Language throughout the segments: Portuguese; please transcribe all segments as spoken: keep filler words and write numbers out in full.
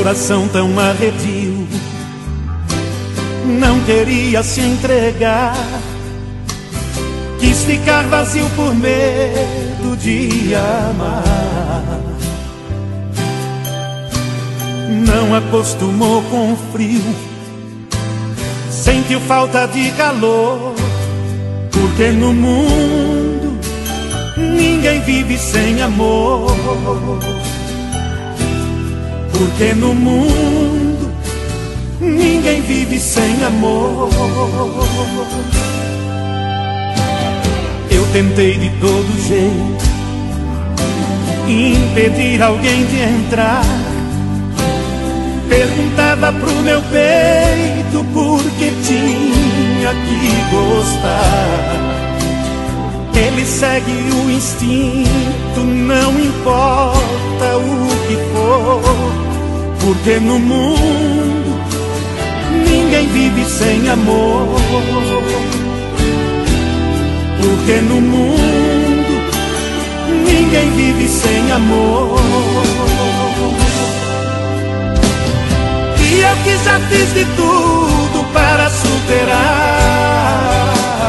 coração tão arredio não queria se entregar. Quis ficar vazio por medo de amar. Não acostumou com o frio, sentiu falta de calor. Porque no mundo ninguém vive sem amor. Porque no mundo ninguém vive sem amor. Eu tentei de todo jeito impedir alguém de entrar. Perguntava pro meu peito por que tinha que gostar. Ele segue o instinto, não importa o que for. Porque no mundo ninguém vive sem amor. Porque no mundo ninguém vive sem amor. E eu que já fiz de tudo para superar,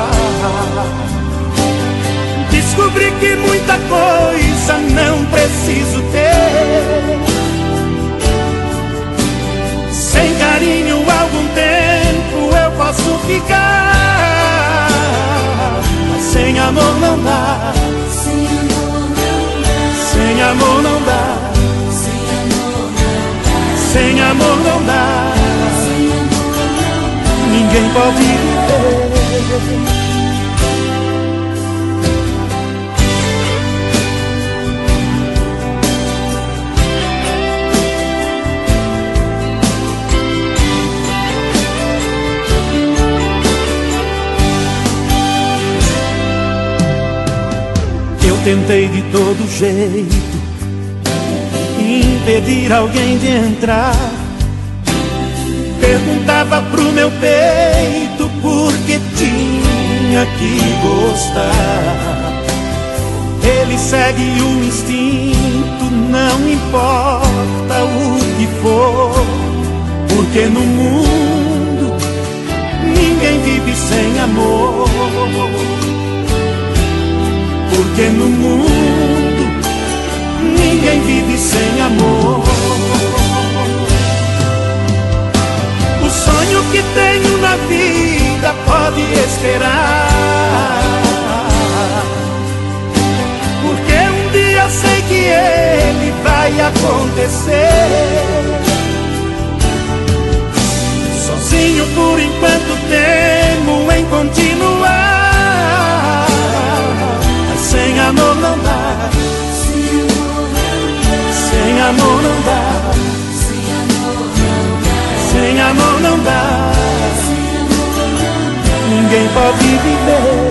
descobri que muita coisa não preciso ter. Sem carinho algum tempo eu posso ficar, mas sem amor não dá. Sem amor não dá. Sem amor não dá. Ninguém pode viver. Eu tentei de todo jeito impedir alguém de entrar. Perguntava pro meu peito por que tinha que gostar. Ele segue o instinto, não importa o que for. Porque no mundo ninguém vive sem amor. Porque no mundo ninguém vive sem amor. O sonho que tenho na vida pode esperar. Porque um dia sei que ele vai acontecer. Sozinho por enquanto temo em continuar. Mas sem amor não dá. Sem amor não dá. Sem amor não dá. Ninguém pode viver.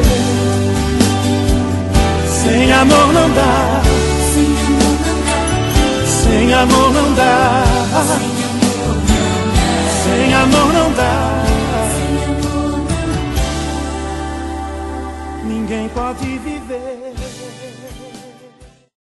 Sem amor não dá. Sem amor não dá. Sem amor não dá.